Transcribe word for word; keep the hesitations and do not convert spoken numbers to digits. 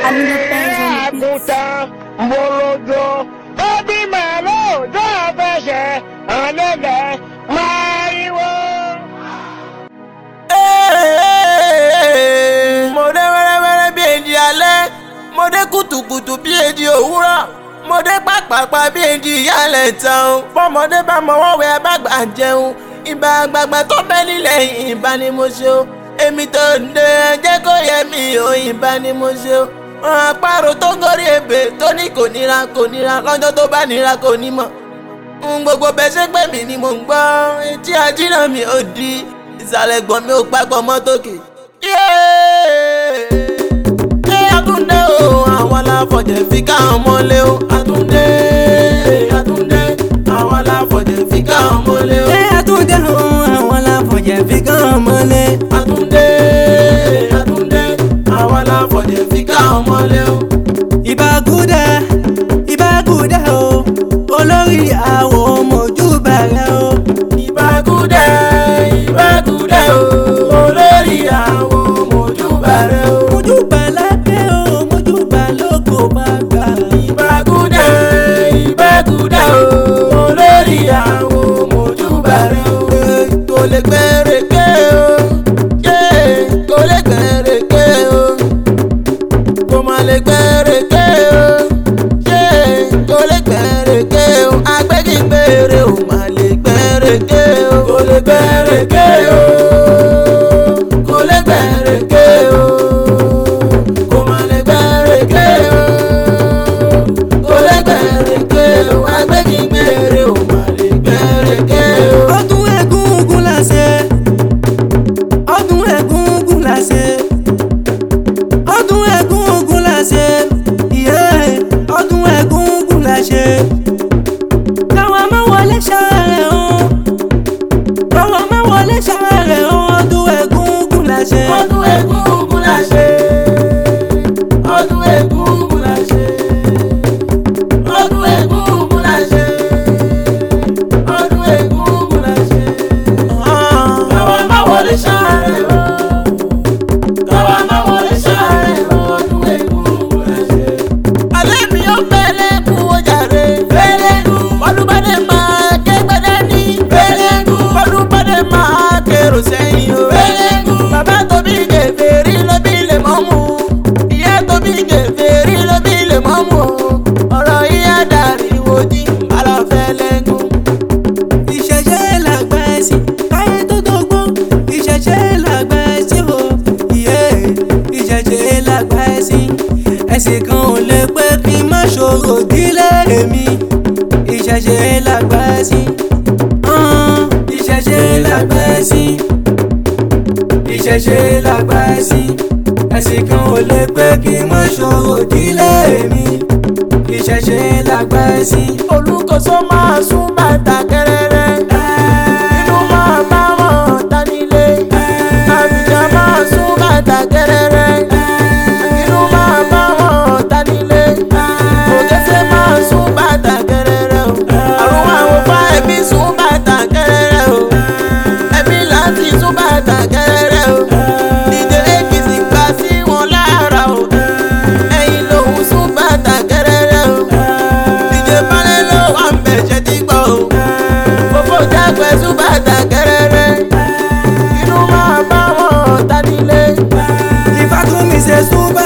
àgùntàn mọ̀lọ́dọ̀ ó bí màálù tó fẹsẹ̀ ọ̀lẹ́lẹ̀ máríwó. mo dé wẹ́rẹ́wẹ́rẹ́ bí èdè alẹ́, mo dé kùtùkùtù bí èdè òwúrọ̀, mo dé pàpàpà bí èdè ìyálẹ̀ tán. bọ́mọdé bá mọwọ́ wẹ̀ abágbà jẹun, ìbà àgbààgbà tó bẹ́ nílẹ̀ ìbá ni mo ṣe o. èmi tó ń dé jẹ́ kó yẹ mi ò ìbá ni mo ṣe o. àparò tó gorí ebè tó ní kò níra kò níra lọ́jọ́ tó bá níra kò ní mọ̀. gbogbo bẹ́ẹ̀ ṣe pé mi ni mò ń gbọ́, etí ajínà mi ò di, ìsàlẹ̀ gbọ̀n mi ò papọ̀ mọ́ tókè. Àtúndé o, àwọn aláfọ̀jẹ̀ fi káwọn mọ́lé o. Àtúndé, Àtúndé, àwọn aláfọ̀jẹ̀ fi káwọn mọ́lé o. Àtúndé o, àwọn aláfọ̀jẹ̀ fi káwọn mọ́lé. Àtúndé, Àtúndé, àwọn aláfọ̀jẹ̀ fi káwọn mọ́lé o. Ìbágúdá, ìbágúdá o, olórí àwọn mojúbà rẹ o. Ìbágúdá, ìbágúdá o, olórí àwọn mojúbà rẹ o. Mojúbà lábẹ́ o, mojúbà lóko bá gbà. Ìbágúdá, ìbágúdá o, olórí àwọn mojúbà rẹ o. Kò lè gbẹ́rẹ̀kẹ́ o, kò lè gbẹ́rẹ̀kẹ́ o, kò má lè gbẹ́rẹ̀kẹ́ o, kò lè gbẹ́rẹ̀kẹ́ o, agbẹ́gìgbẹ́rẹ́ o má lè gbẹ́rẹ̀kẹ́ o, kò lè gbẹ́rẹ̀kẹ́ o, kò lè gbẹ́rẹ̀kẹ́ o, kò má lè gbẹ́rẹ̀kẹ́ o, kò lè gbẹ́rẹ̀kẹ́ o, agbẹ́gìgbẹ́rẹ́ o má lè gbẹ́rẹ̀kẹ́ o. Ọdún Egúngún la ṣe, ọdún Egúngún la ṣe, ọdún Egúngún la ṣe, ìyẹ́ ọdún Egúngún la ṣe. Káwa má wọlé ṣàárẹ̀ o, káwa má wọlé ṣàárẹ̀ o, ọdún Egúngún la ṣe. Ọdún Egúngún la ṣe, ọdún Egúngún la ṣe, ọdún Egúngún la ṣe, ọdún Egúngún la ṣe. Káwa má wọlé ṣàárẹ̀ o, káwa má wọlé ṣàárẹ̀ o, ọdún Egúngún la ṣe. Alẹ́ mi ó fẹ́lẹ́ kú ojàre, fẹ́lẹ́ kú. Olúbadé máa ké gbẹ́dẹ́ ní, fẹ́lẹ́ kú. Olúbadé máa kérò sẹ́yìn o, fẹ́lẹ́ kú. Bàbá tóbi gèfèrí ló bí lè mọ́ mu, ìyá tóbi gèfèrí ló bí lè mọ́ mu o. Ọ̀rọ̀ ìyá dàrí wòdì àlọ́ fẹ́lẹ́ kú. Ìṣẹ̀ṣe làgbà ẹ̀sìn káyé tó dógbó, ìṣẹ̀ṣe làgbà ẹ̀sìn o, ìyẹ́ ìṣẹ̀ṣe làgbà ẹ̀sìn. Ẹ̀sìn kan ò lè pé kí n má ṣòro dílé mi, ìṣẹ̀ṣe làgbà ẹ̀sìn. Ìṣẹ̀ṣe làgbà ẹ̀sìn, ìṣẹ̀ṣe làgbà ẹ̀sìn. Ẹ̀sìn kan ò lè pé kí n má ṣòro dílé mi, ìṣẹ̀ṣe làgbà ẹ̀sìn. Olúkòso máa sún bàtà kẹrẹrẹ, inú máa bá wọn ta nílé. Àbíjà máa sún bàtà kẹrẹrẹ, inú máa bá wọn ta nílé. Ògèsè máa sún bàtà kẹrẹrẹ o, àrùn àwọn fa ẹbí sún bàtà kẹrẹrẹ o, ẹbí láti sún bàtà kẹrẹrẹ o. Díje Èkìtì gbà sí wọn lára o, ẹ̀yin lòun sún bàtà kẹrẹrẹ o. Díje Balẹ̀ ló wà ń bẹ̀ ṣe ti gbọ́ o, fòfò jágbe sún bàtà kẹrẹrẹ, inú máa bá wọn ta nílé. Ìfàkùnmí ṣe súnbà